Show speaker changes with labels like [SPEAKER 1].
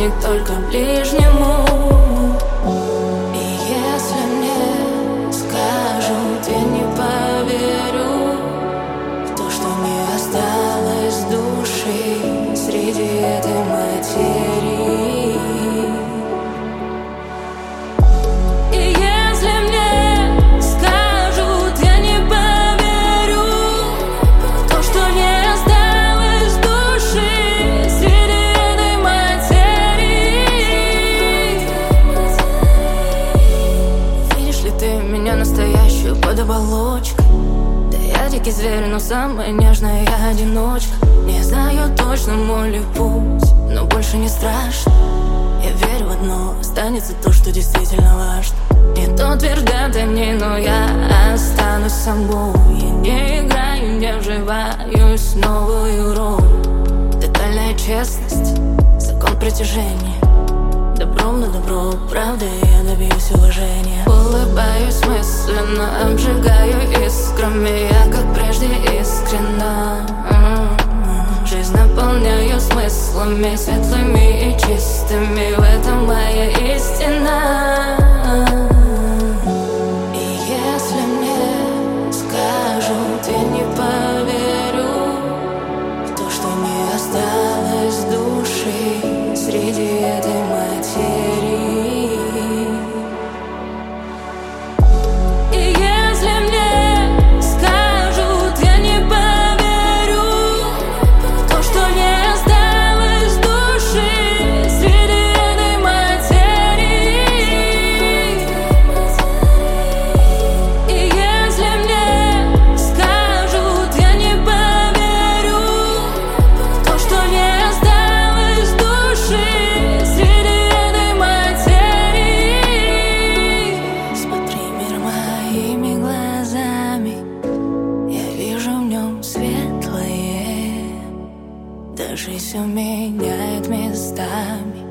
[SPEAKER 1] не только ближнему. И если мне скажут, я не поверю в то, что не осталось души среди этой материи. Настоящую под оболочкой. Да я дикий зверь, но самая нежная я одиночка. Не знаю точно мой ли путь, но больше не страшно. Я верю в одно, останется то, что действительно важно. Не то твердят они, но я останусь собой. Я не играю, не вживаюсь в новую роль. Тотальная честность, закон притяжения. Добром на добро, правда я добьюсь уважения. Улыбаюсь мысленно, обжигаю искрами. Я как прежде искренна. Жизнь наполняю смыслами светлыми и чистыми. В этом моя истина. И если мне скажут, я не поверю в то, что не осталось души среди этой материи. И если мне скажут, я не поверю в то, что не осталось души среди этой материи. И если мне скажут, я не поверю в то, что не осталось души среди этой материи. Смотри мир моими глазами, я вижу в нем светлое. Даже все меняет местами.